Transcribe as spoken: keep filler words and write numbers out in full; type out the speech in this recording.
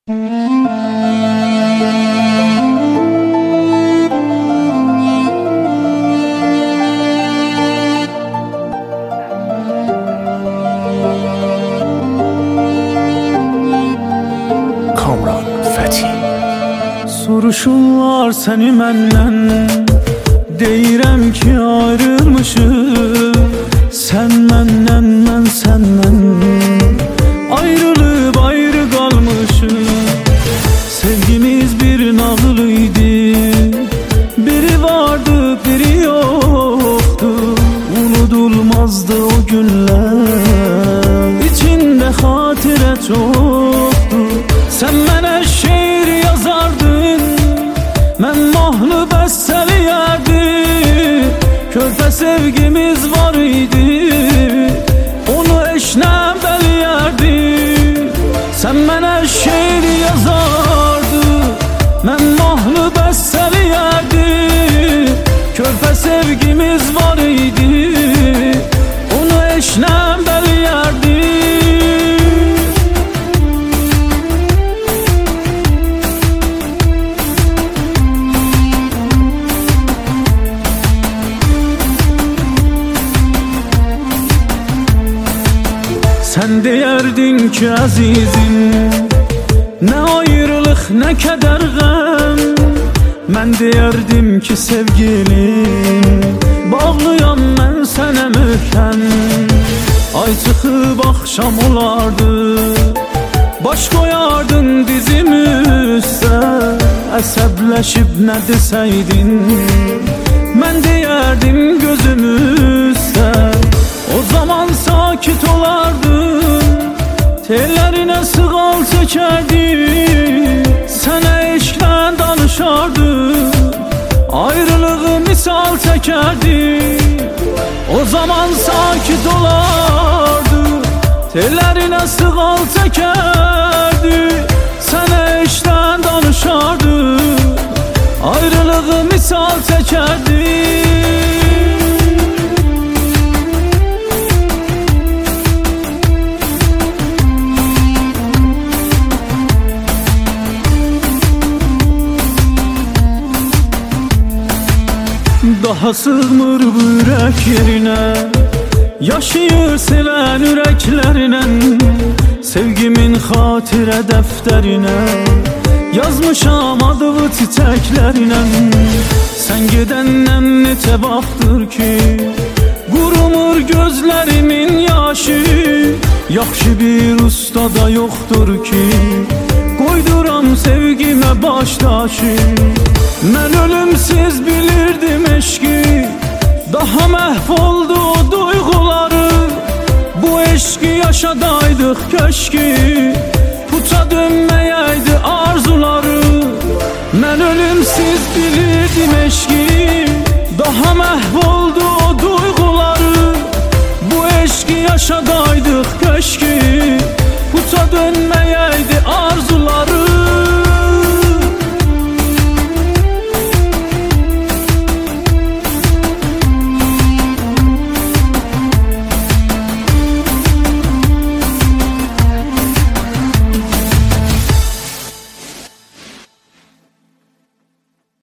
Soruşurlar səni məndən, deyirəm ki ayrılmışıq. Sən məndən, mən səndən, ayrılıb ayrı qalmışıq. Sevgimiz bir nağıl idi, biri vardı, biri yoktu. Unudulmazdı o günlər, içində xatirə çoktu. Sən mənə şeir yazardın, mən mahnı bəstələyərdim. Körpə sevgimiz var idi, onu eşnəm bəliyərdim. Sən mənə şeir yazardın, mən mahnı bəstələyərdim. Körpə sevgimiz var idi, onu eşnəm bəliyərdim. Sən deyərdin ki əzizim, nə ayrılıq, nə kədər qəm. Mən deyərdim ki sevgilim, bağlıyam mən sənə möhkəm. Ay çıxıb axşam olardı, baş qoyardın dizim üstə. Əsəbləşib nə desəydin, mən deyərdim gözüm üstə. O zaman sakit olardım, tellərinə sığal çəkərdim. Sənə eşqdən danışardım, ayrılığı misal çəkərdim. O zaman sakit olardım, tellərinə sığal çəkərdim. Sənə eşqdən danışardım, ayrılığı misal çəkərdim. Daha sığmır bu ürək yerinə, yaşayır sevən ürəklərinə. Sevgimin xatirə dəftərinə yazmışam adımı çiçəklərinə. Sən gedəndən neçə vaxtdır ki qurumur gözlərimin yaşı. Yaxşı bir usta da yoxdur ki qoyduram sevgimə baş daşı. Mən ölümsüz bilirdim eşki, daha məhv oldu o duyğuları. Bu eşki yaşadaydıq köşki, puça dönməyəydi arzuları. Mən ölümsüz bilirdim eşki, daha məhv oldu